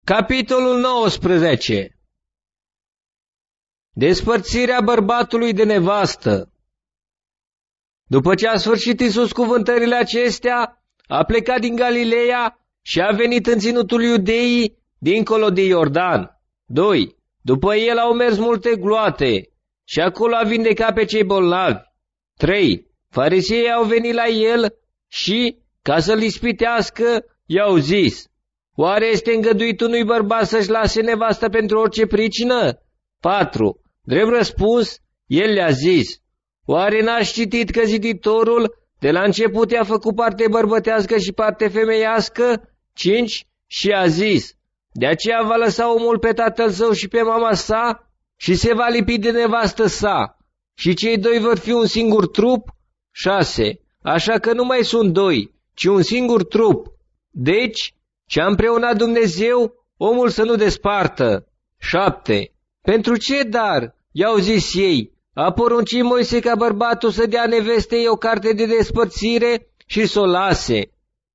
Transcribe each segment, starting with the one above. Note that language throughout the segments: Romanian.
Capitolul 19. Despărțirea bărbatului de nevastă. După ce a sfârșit Iisus cuvântările acestea, a plecat din Galileea și a venit în ținutul Iudeii, dincolo de Iordan. 2. După el au mers multe gloate și acolo a vindecat pe cei bolnavi. 3. Fariseii au venit la el și, ca să-l ispitească, i-au zis: oare este îngăduit unui bărbat să-și lase nevastă pentru orice pricină? 4. Drept răspuns, el le-a zis: oare n-ați citit că ziditorul de la început i-a făcut parte bărbătească și parte femeiască? 5. Și a zis: de aceea va lăsa omul pe tatăl său și pe mama sa și se va lipi de nevastă sa și cei doi vor fi un singur trup? 6. Așa că nu mai sunt doi, ci un singur trup. Deci, ce-a împreunat Dumnezeu, omul să nu despartă. 7. Pentru ce dar, i-au zis ei, a poruncit Moise ca bărbatul să dea nevestei o carte de despărțire și să o lase?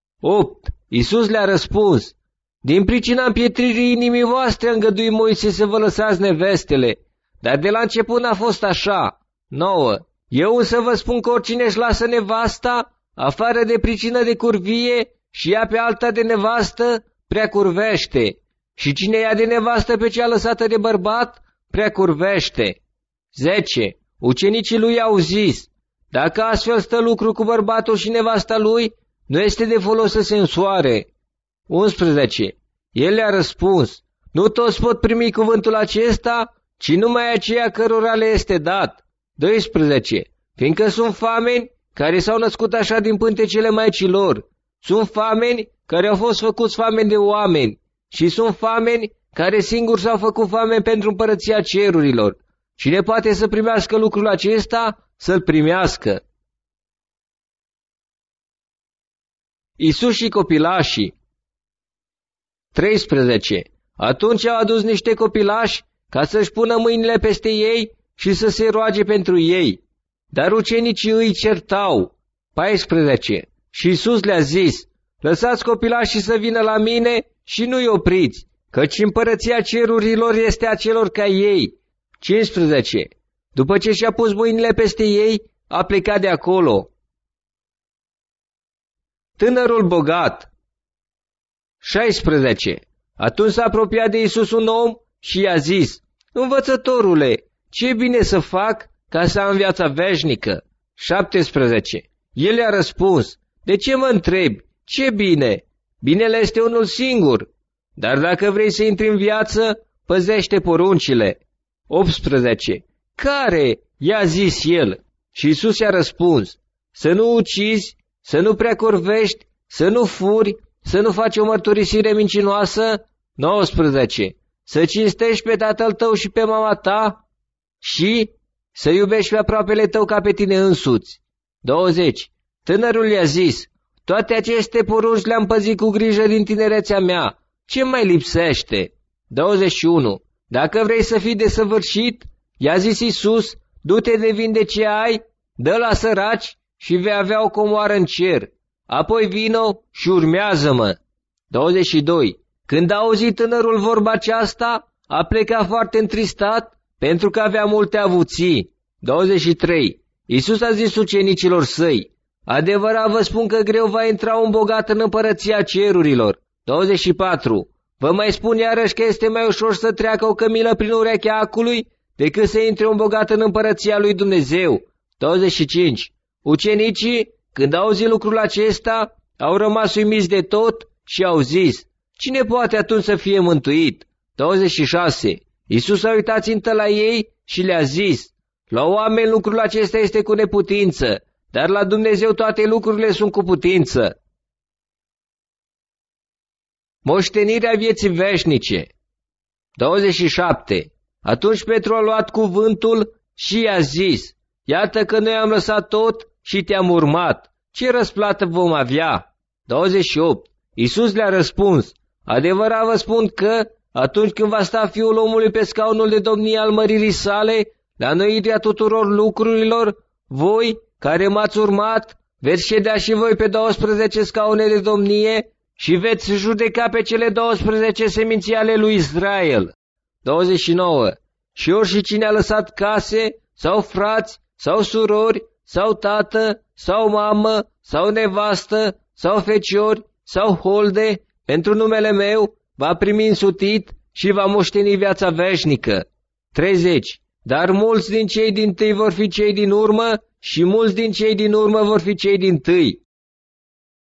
8. Iisus le-a răspuns: din pricina împietririi inimii voastre a îngăduit Moise să vă lăsați nevestele, dar de la început n-a fost așa. 9. Eu însă vă spun că oricine își lasă nevasta, afară de pricină de curvie, și ia pe alta de nevastă, prea curvește. Și cine ia de nevastă pe cea lăsată de bărbat, prea curvește. 10. Ucenicii lui au zis: dacă astfel stă lucru cu bărbatul și nevasta lui, nu este de folos să se însoare. 11. El le-a răspuns: nu toți pot primi cuvântul acesta, ci numai aceia cărora le este dat. 12. Fiindcă sunt fameni care s-au născut așa din pântecele maicilor, sunt fameni care au fost făcuți fameni de oameni și sunt fameni care singuri s-au făcut fameni pentru împărăția cerurilor. Cine poate să primească lucrul acesta, să-l primească. Iisus și copilașii. 13. Atunci au adus niște copilași ca să-și pună mâinile peste ei și să se roage pentru ei. Dar ucenicii îi certau. 14. Și Iisus le-a zis: lăsați copilașii să vină la mine și nu-i opriți, căci împărăția cerurilor este a celor ca ei. 15. După ce și-a pus mâinile peste ei, a plecat de acolo. Tânărul bogat. 16. Atunci s-a apropiat de Iisus un om și i-a zis: învățătorule, ce bine să fac ca să am viața veșnică? 17. El i-a răspuns: de ce mă întrebi? Ce bine? Binele este unul singur. Dar dacă vrei să intri în viață, păzește poruncile. 18. Care? I-a zis el. Și Iisus i-a răspuns: să nu ucizi, să nu prea corvești, să nu furi, să nu faci o mărturisire mincinoasă. 19. Să cinstești pe tatăl tău și pe mama ta și să iubești pe aproapele tău ca pe tine însuți. 20. Tânărul i-a zis: toate aceste porunci le-am păzit cu grijă din tinerețea mea. Ce mai lipsește? 21. Dacă vrei să fii desăvârșit, i-a zis Iisus, du-te de vinde ce ai, dă la săraci și vei avea o comoară în cer. Apoi vino și urmează-mă. 22. Când a auzit tânărul vorba aceasta, a plecat foarte întristat, pentru că avea multe avuții. 23. Iisus a zis ucenicilor săi: adevărat vă spun că greu va intra un bogat în împărăția cerurilor. 24. Vă mai spun iarăși că este mai ușor să treacă o cămilă prin urechea acului decât să intre un bogat în împărăția lui Dumnezeu. 25. Ucenicii, când au auzit lucrul acesta, au rămas uimiți de tot și au zis: cine poate atunci să fie mântuit? 26. Iisus a uitat țintă la ei și le-a zis: la oameni lucrul acesta este cu neputință, dar la Dumnezeu toate lucrurile sunt cu putință. Moștenirea vieții veșnice. 27. Atunci Petru a luat cuvântul și i-a zis: iată că noi am lăsat tot și te-am urmat. Ce răsplată vom avea? 28. Iisus le-a răspuns: adevărat vă spun că atunci când va sta Fiul omului pe scaunul de domnie al măririi sale, la înnoirea tuturor lucrurilor, voi, care m-ați urmat, veți ședea și voi pe 12 scaune de domnie, și veți judeca pe cele 12 seminții ale lui Israel. 29. Și oricine a lăsat case, sau frați, sau surori, sau tată, sau mamă, sau nevastă, sau feciori, sau holde, pentru numele meu, va primi însutit și va moșteni viața veșnică. 30. Dar mulți din cei dintâi vor fi cei din urmă și mulți din cei din urmă vor fi cei dintâi.